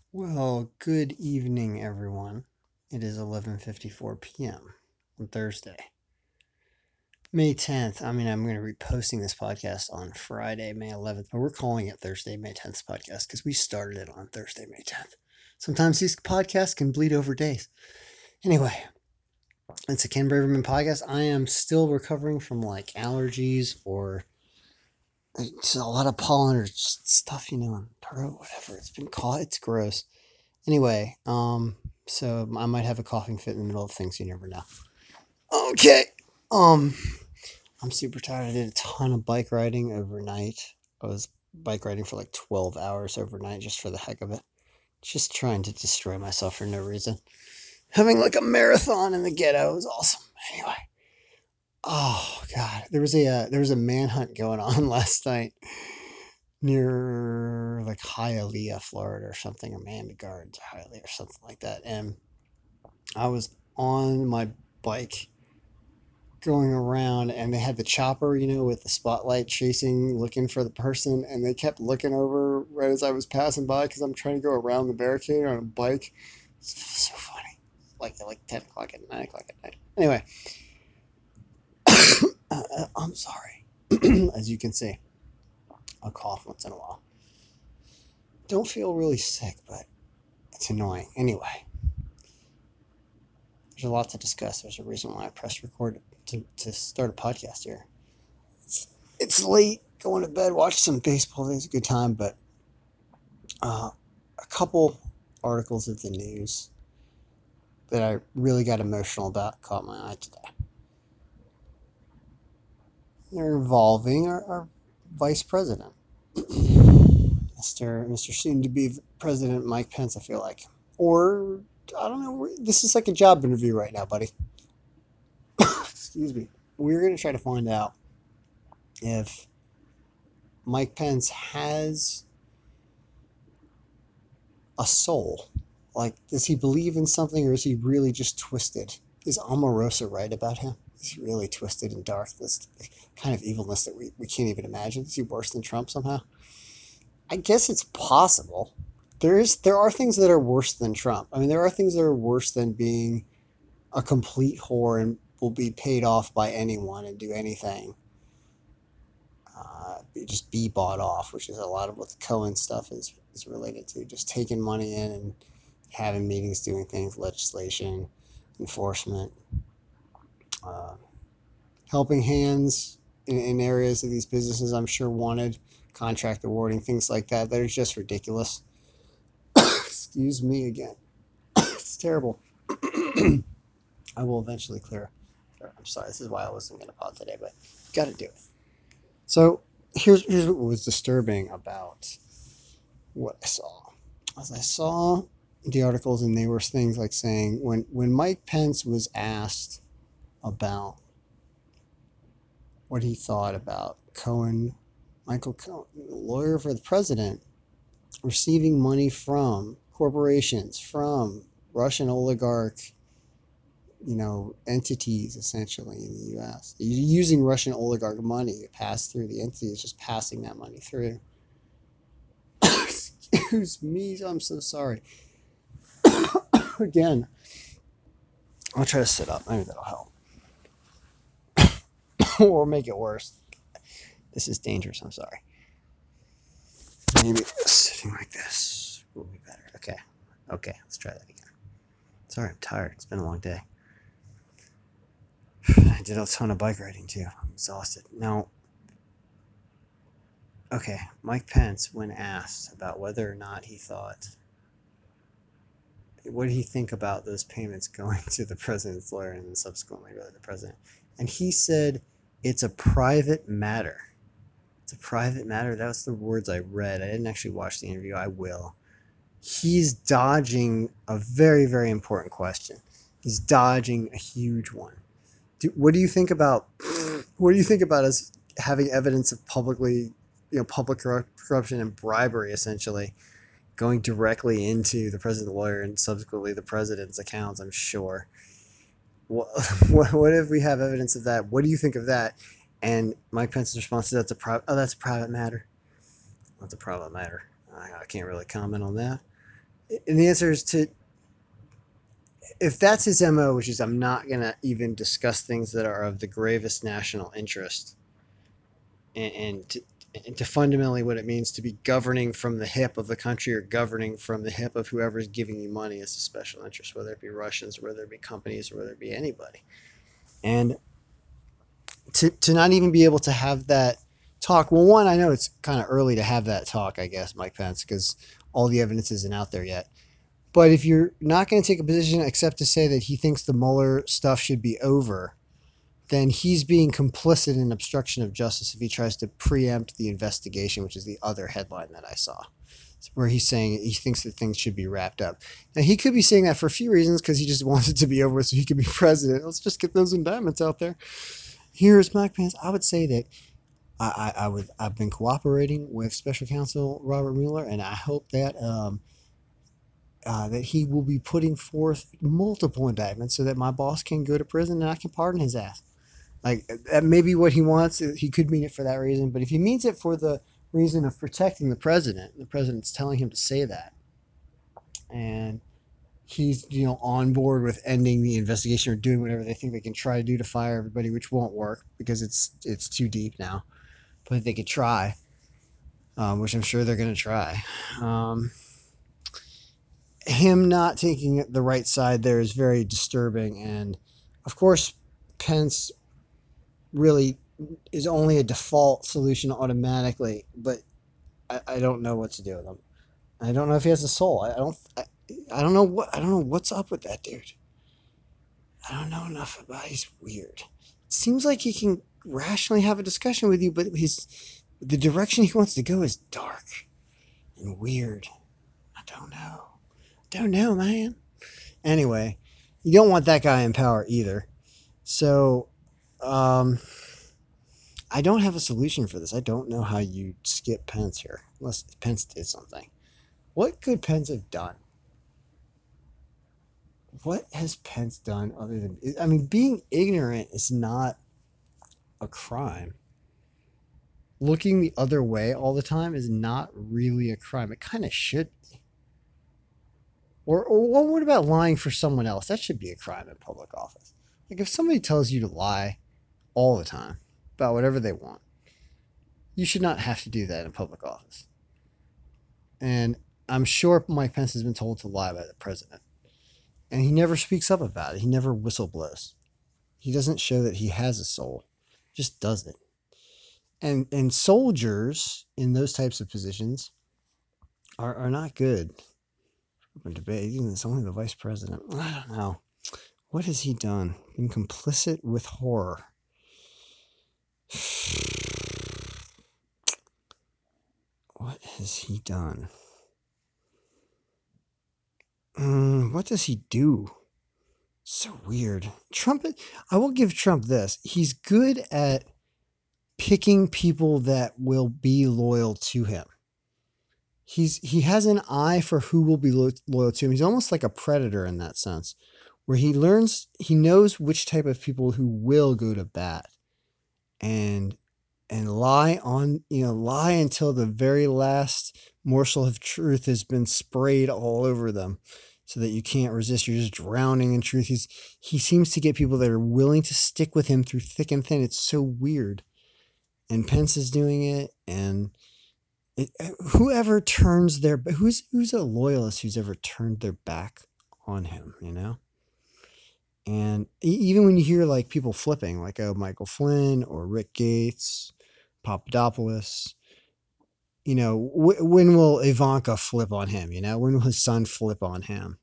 Well, good evening, everyone. It is 11:54 p.m. on Thursday, May 10th. I'm going to be posting this podcast on Friday, May 11th, but we're calling it Thursday, May 10th podcast because we started it on Thursday, May 10th. Sometimes these podcasts can bleed over days. Anyway, it's a Ken Braverman podcast. I am still recovering from like allergies or it's a lot of pollen or just stuff, in throat, whatever. It's been caught. It's gross. Anyway, so I might have a coughing fit in the middle of things. You never know. Okay. Um, I'm super tired. I did a ton of bike riding overnight. I was bike riding for like 12 hours overnight just for the heck of it. Just trying to destroy myself for no reason. Having like a marathon in the ghetto was awesome. Anyway. Oh god, there was a manhunt going on last night near like Hialeah, Florida, or something, or Miami Gardens, or Hialeah, or something like that, and I was on my bike going around and they had the chopper, with the spotlight chasing, looking for the person. And they kept looking over right as I was passing by because I'm trying to go around the barricade on a bike. It's so funny. Like 10 o'clock at 9 o'clock at night. Anyway, I'm sorry. As you can see, I'll cough once in a while. Don't feel really sick, but it's annoying. Anyway, there's a lot to discuss. There's a reason why I pressed record to start a podcast here. It's late, going to bed, watch some baseball. It's a good time, but uh, a couple articles of the news that I really got emotional about caught my eye today. They're involving our vice president, Mr. Soon to be President Mike Pence. I feel like, or I don't know. This is like a job interview right now, buddy. Excuse me. We're going to try to find out if Mike Pence has a soul. Like, does he believe in something or is he really just twisted? Is Omarosa right about him? Is he really twisted and dark? This kind of evilness that we can't even imagine. Is he worse than Trump somehow? I guess it's possible. There are things that are worse than Trump. I mean, there are things that are worse than being a complete whore and will be paid off by anyone and do anything. Just be bought off, which is a lot of what the Cohen stuff is related to. Just taking money in and having meetings, doing things, legislation, enforcement, uh, helping hands in areas of these businesses I'm sure wanted, contract awarding, things like that. That are just ridiculous. Excuse me again. It's terrible. I will eventually clear. I'm sorry. This is why I wasn't going to pod today, but got to do it. So here's what was disturbing about what I saw. As I saw the articles, and they were things like saying when Mike Pence was asked about what he thought about Michael Cohen, the lawyer for the president, receiving money from corporations, from Russian oligarch, entities essentially in the U.S. Using Russian oligarch money to pass through the entities, just passing that money through. Excuse me, I'm so sorry. Again, I'll try to sit up. Maybe that'll help. Or make it worse. This is dangerous. I'm sorry. Maybe sitting like this will be better. Okay. Okay, let's try that again. Sorry, I'm tired. It's been a long day. I did a ton of bike riding too. I'm exhausted. Now, okay, Mike Pence, when asked about whether or not he thought, what did he think about those payments going to the president's lawyer and then subsequently really the president? And he said, it's a private matter. It's a private matter. That was the words I read. I didn't actually watch the interview. I will. He's dodging a very, very important question. He's dodging a huge one. What do you think about? What do you think about us having evidence of public corruption and bribery, essentially going directly into the president's lawyer and subsequently the president's accounts? I'm sure. What, what if we have evidence of that? What do you think of that? And Mike Pence's response is that's a private matter. That's a private matter. I can't really comment on that. And the answer is to, if that's his MO, which is I'm not going to even discuss things that are of the gravest national interest, and to fundamentally what it means to be governing from the hip of the country or governing from the hip of whoever's giving you money as a special interest, whether it be Russians, or whether it be companies, or whether it be anybody. And to not even be able to have that talk. Well, one, I know it's kind of early to have that talk, I guess, Mike Pence, because all the evidence isn't out there yet. But if you're not going to take a position except to say that he thinks the Mueller stuff should be over, then he's being complicit in obstruction of justice if he tries to preempt the investigation, which is the other headline that I saw, where he's saying he thinks that things should be wrapped up. Now, he could be saying that for a few reasons because he just wants it to be over with so he can be president. Let's just get those indictments out there. Here's Mike Pence. I would say that I've been cooperating with Special Counsel Robert Mueller, and I hope that he will be putting forth multiple indictments so that my boss can go to prison and I can pardon his ass. Like that may be what he wants. He could mean it for that reason, but if he means it for the reason of protecting the president's telling him to say that, and he's on board with ending the investigation or doing whatever they think they can try to do to fire everybody, which won't work because it's too deep now. But they could try, which I'm sure they're going to try. Um, him not taking the right side there is very disturbing, and of course, Pence really is only a default solution automatically, but I don't know what to do with him. I don't know if he has a soul. I don't know what's up with that dude. I don't know enough about. He's weird. It seems like he can rationally have a discussion with you, but the direction he wants to go is dark and weird. I don't know. Don't know, man. Anyway, you don't want that guy in power either. So, um, I don't have a solution for this. I don't know how you skip Pence here, unless Pence did something. What could Pence have done? What has Pence done other than? I mean, being ignorant is not a crime. Looking the other way all the time is not really a crime. It kind of should be. Or what about lying for someone else? That should be a crime in public office. Like if somebody tells you to lie all the time about whatever they want, you should not have to do that in public office. And I'm sure Mike Pence has been told to lie by the president. And he never speaks up about it. He never whistleblows. He doesn't show that he has a soul. He just does it. And soldiers in those types of positions are not good. Open debate. It's only the vice president. I don't know. What has he done? Been complicit with horror. What has he done? What does he do? So weird. Trump, I will give Trump this. He's good at picking people that will be loyal to him. He has an eye for who will be loyal to him. He's almost like a predator in that sense, where he knows which type of people who will go to bat and lie until the very last morsel of truth has been sprayed all over them so that you can't resist. You're just drowning in truth. He seems to get people that are willing to stick with him through thick and thin. It's so weird. And Pence is doing it, and whoever turns their who's a loyalist who's ever turned their back on him. And even when you hear like people flipping, like Michael Flynn or Rick Gates, Papadopoulos, when will Ivanka flip on him? When will his son flip on him?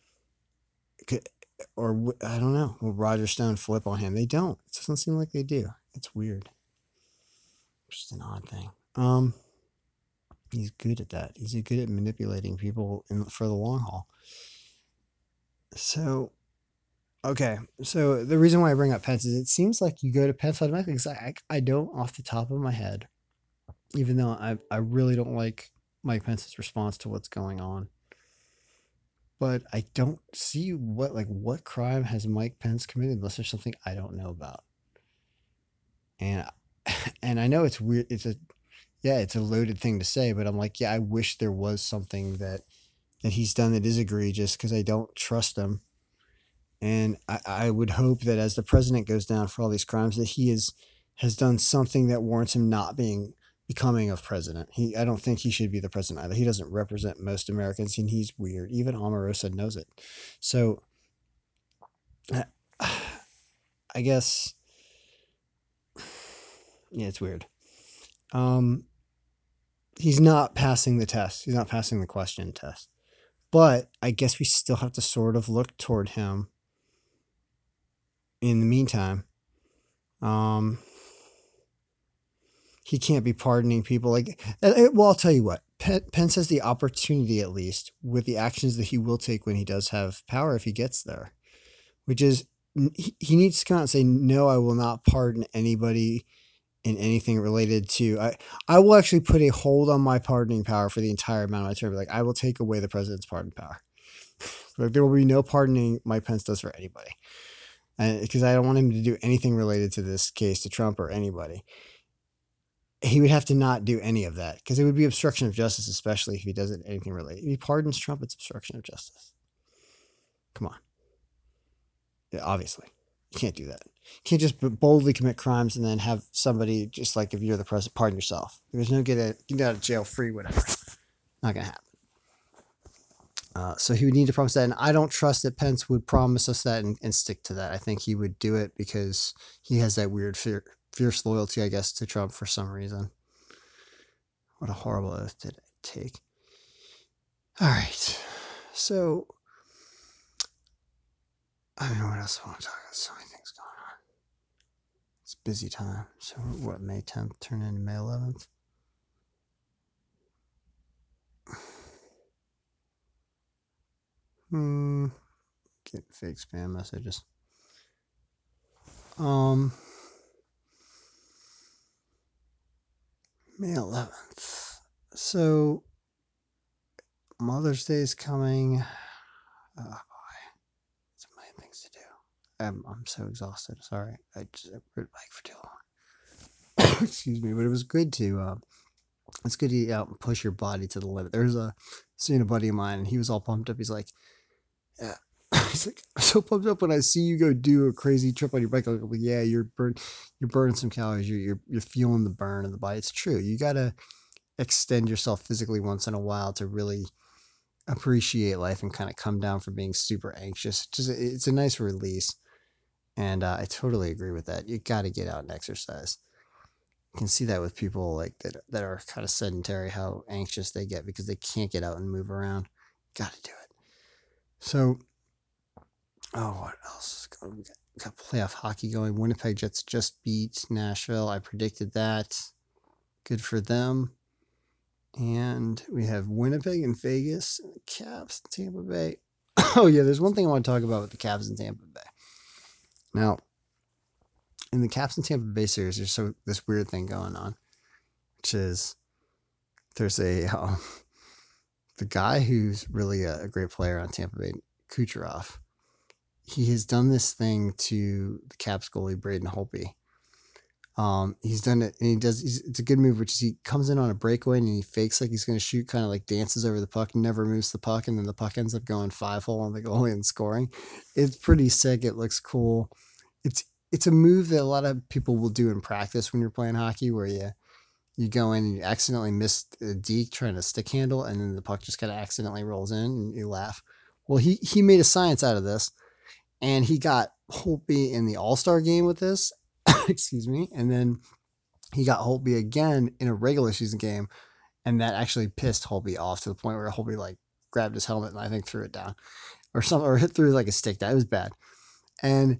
Or I don't know. Will Roger Stone flip on him? They don't. It doesn't seem like they do. It's weird. Just an odd thing. He's good at that. He's good at manipulating people for the long haul. So, okay. So the reason why I bring up Pence is it seems like you go to Pence automatically because I don't off the top of my head, even though I really don't like Mike Pence's response to what's going on. But I don't see what crime has Mike Pence committed unless there's something I don't know about. And and I know it's weird. It's a loaded thing to say, but I'm like, yeah, I wish there was something that that he's done that is egregious because I don't trust him. And I would hope that as the president goes down for all these crimes, that he has done something that warrants him not being becoming of president. I don't think he should be the president either. He doesn't represent most Americans, and he's weird. Even Omarosa knows it. So I guess, yeah, it's weird. He's not passing the test. He's not passing the question test. But I guess we still have to sort of look toward him in the meantime. Um, he can't be pardoning people well, I'll tell you what. Pence has the opportunity, at least, with the actions that he will take when he does have power if he gets there, which is he needs to come out and say, no, I will not pardon anybody in anything related to. I will actually put a hold on my pardoning power for the entire amount of my term. Like, I will take away the president's pardon power. Like, there will be no pardoning Mike Pence does for anybody. And because I don't want him to do anything related to this case to Trump or anybody. He would have to not do any of that because it would be obstruction of justice, especially if he does anything related. If he pardons Trump, it's obstruction of justice. Come on. Yeah, obviously. You can't do that. You can't just boldly commit crimes and then have somebody, just like if you're the president, pardon yourself. There's no get out of jail free, whatever. Not going to happen. So he would need to promise that. And I don't trust that Pence would promise us that and stick to that. I think he would do it because he has that weird fierce loyalty, I guess, to Trump for some reason. What a horrible oath to take. All right. So, I don't know what else I want to talk about. So many things going on. It's a busy time. So, what, May 10th turn into May 11th? Get fake spam messages. May 11th. So, Mother's Day is coming. Oh boy, so many things to do. I'm so exhausted. Sorry, I rode bike for too long. Excuse me, but it was good to it's good to get out and push your body to the limit. There's seeing a buddy of mine, and he was all pumped up. He's like, yeah. He's like, I'm so pumped up when I see you go do a crazy trip on your bike. I'm like, yeah, you're burning some calories. You're feeling the burn of the body. It's true. You gotta extend yourself physically once in a while to really appreciate life and kind of come down from being super anxious. It's a nice release, and I totally agree with that. You got to get out and exercise. You can see that with people like that are kind of sedentary, how anxious they get because they can't get out and move around. Got to do it. So, what else is going? We got playoff hockey going. Winnipeg Jets just beat Nashville. I predicted that. Good for them. And we have Winnipeg and Vegas, and the Caps, Tampa Bay. Oh yeah, there's one thing I want to talk about with the Caps and Tampa Bay. Now, in the Caps and Tampa Bay series, there's this weird thing going on, which is there's the guy who's really a great player on Tampa Bay, Kucherov. He has done this thing to the Caps goalie Braden Holtby. He's done it, and it's a good move, which is he comes in on a breakaway and he fakes like he's going to shoot, kind of like dances over the puck, never moves the puck, and then the puck ends up going 5-hole on the goalie and scoring. It's pretty sick. It looks cool. It's a move that a lot of people will do in practice when you're playing hockey, where you go in and you accidentally miss a deke trying to stick handle, and then the puck just kind of accidentally rolls in, and you laugh. Well, he made a science out of this, and he got Holtby in the All-Star game with this. Excuse me, and then he got Holtby again in a regular season game, and that actually pissed Holtby off to the point where Holtby like grabbed his helmet and I think threw it down or something, or hit through like a stick down. It was bad, and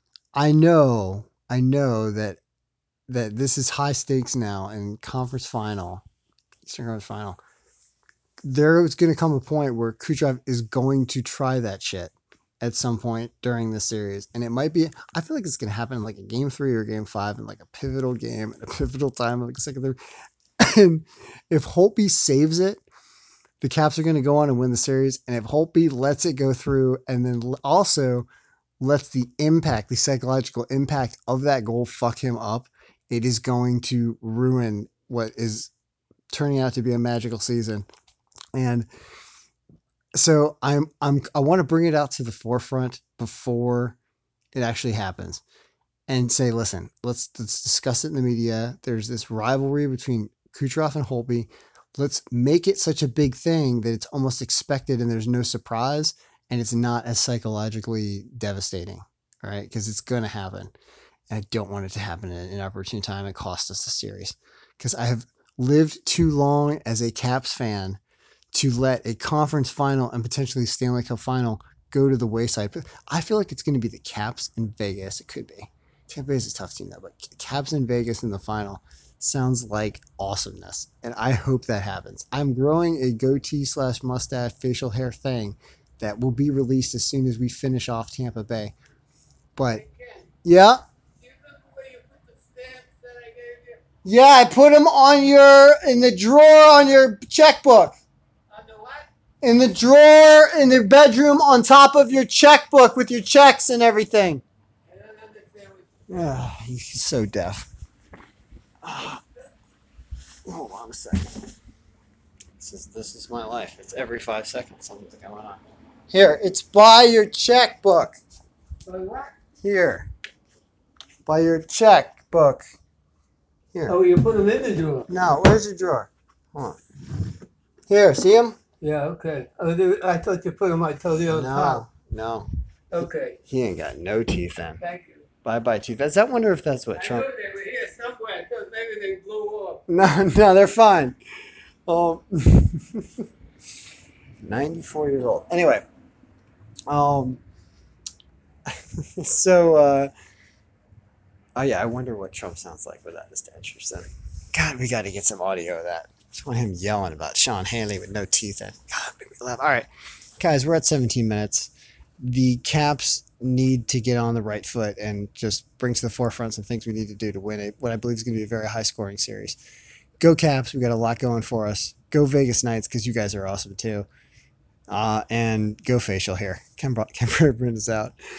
I know that this is high stakes now in conference final, Eastern Conference final. There is going to come a point where Kucherov is going to try that shit at some point during the series, and it might be. I feel like it's going to happen in like a game 3 or game 5 in like a pivotal game at a pivotal time, like a second, third. And if Holtby saves it, the Caps are going to go on and win the series. And if Holtby lets it go through and then also lets the impact, the psychological impact of that goal fuck him up, it is going to ruin what is turning out to be a magical season. And So I want to bring it out to the forefront before it actually happens and say, listen, let's discuss it in the media. There's this rivalry between Kucherov and Holtby. Let's make it such a big thing that it's almost expected and there's no surprise and it's not as psychologically devastating. All right, because it's going to happen. And I don't want it to happen at an inopportune time and cost us the series. Because I have lived too long as a Caps fan to let a conference final and potentially Stanley Cup final go to the wayside. I feel like it's going to be the Caps in Vegas. It could be. Tampa Bay is a tough team though, but Caps in Vegas in the final sounds like awesomeness, and I hope that happens. I'm growing a goatee slash mustache facial hair thing that will be released as soon as we finish off Tampa Bay. But yeah, yeah, I put them on your in the drawer on your checkbook. In the drawer in the bedroom on top of your checkbook with your checks and everything. He's so deaf. Hold on a second. This is my life. It's every 5 seconds something's going on. Here, it's by your checkbook. Here, by your checkbook. Here. Oh, you put them in the drawer. No, where's your drawer? Hold on. Here, see him? Yeah, okay. Oh, I thought you put them totally on top. No. Okay, He ain't got no teeth then. thank you. Bye bye teeth. I wonder if that's what I Trump. know they were here somewhere. I thought maybe they blew off. No, they're fine. Um, 94 years old. Anyway, um, so oh yeah, I wonder what Trump sounds like without his dentures. Then, God, we got to get some audio of that. Just want him yelling about Sean Haley with no teeth. And God, make me laugh. All right, guys, we're at 17 minutes. The Caps need to get on the right foot and just bring to the forefront some things we need to do to win what I believe is going to be a very high scoring series. Go Caps! We got a lot going for us. Go Vegas Knights because you guys are awesome too. And go facial hair. Ken Brennan is out.